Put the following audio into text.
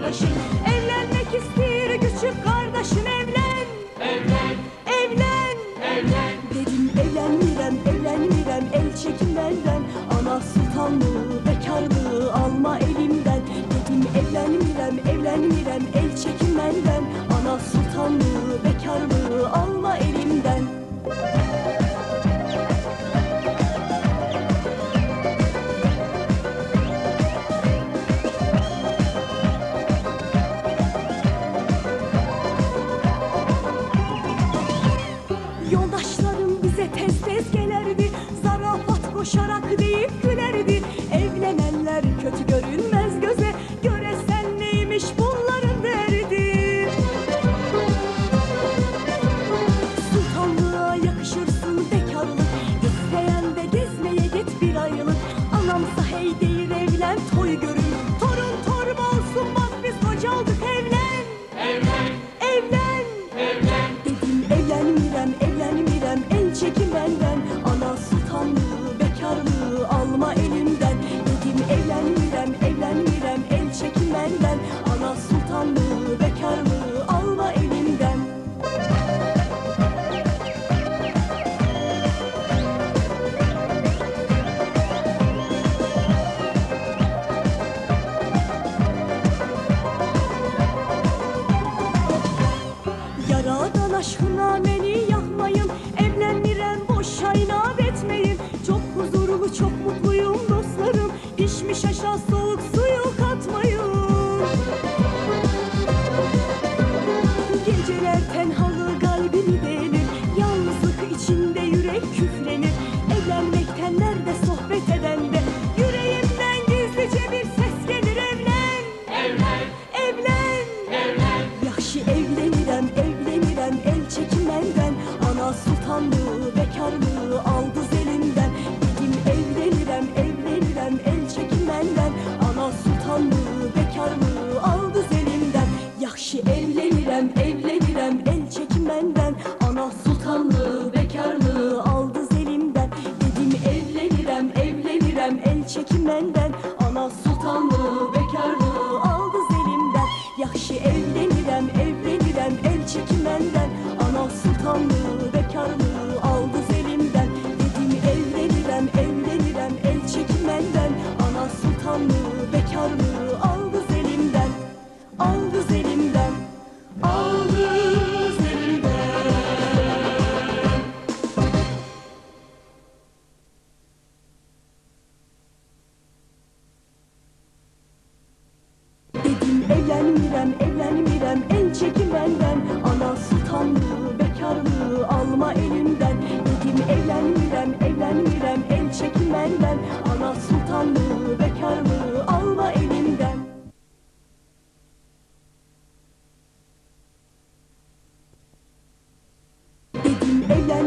kardeşim. Evlenmek istiyor küçük kardeşim, evlen. Evlen, evlen, evlen. Dedim evlenmirem, evlenmirem, el çekin benden. Ana sultanlığı, bekarlığı alma elimden. Dedim evlenmirem, evlenmirem, el çekin benden. Ana sultanlığı, bekarlığı alma elimden. Yoldaşlarım bize tez tez gelerdi, zarafat koşarak deyip gülerdi. Evlenenler kötü görünmez göze, göresen neymiş bunların derdi. Sultanlığa yakışırsın bekarlık, isteyen de gezmeye git bir aylık. Anamsa hey değil evlen, toy görün, torun torba olsun bak biz kocaldık. Evlen, evlen, evlen, evlen. Dedim evlenmirem, evlenmirem, el çekin benden. Ana sultanlığı, bekarlığı alma elimden. Dedim evlenmirem, evlenmirem, el çekin benden. Ana sultanlığı, bekarlığı alma elimden. Yaradan aşkına beni yakmayın, evlenmirem boşa inat etmeyin. Çok huzurlu, çok mutluyum dostlarım, pişmiş aşağı soğuk suyu katmayın. Geceler tenhalı kalbini delir, yalnızlık içinde yürek küflenir. Evlenmekten nerede sohbet edende, yüreğimden gizlice bir ses gelir. Evlen, evlen, evlen, evlen. Yaxşı evlenirem, evlenirem, el çekin benden. Ana sultanlığı, bekarlığı aldı elimden. Dedim evlenirem, evlenirem, el çekin benden. Ana sultanlığı, bekarlığı aldı elimden. Yaxşı evlenirem, evlenirem, el çekin benden. Ana sultanlığı, bekarlığı aldı elimden. Dedim evlenirem, evlenirem, el çekin benden. Ana sultanlığı, bekarlığı aldı elimden. Yaxşı evlenirem, evlenirem, el çekin benden. Ana sultanlığı, bekarlığı aldı elimden. Dedim evlenirem, evlenirem, el çekin benden. Ana sultanlığı, bekarlığı aldı elimden. Aldı elimden, aldı elimden. Dedim evlenmirem, evlenmirem, el çekin benden. Ana sultanlığı, bekarlığı alma elimden. Dedim evlenmirem, evlenmirem, el çekin benden. Ana sultanlığı, bekarlığı alma elimden. Dedim evlen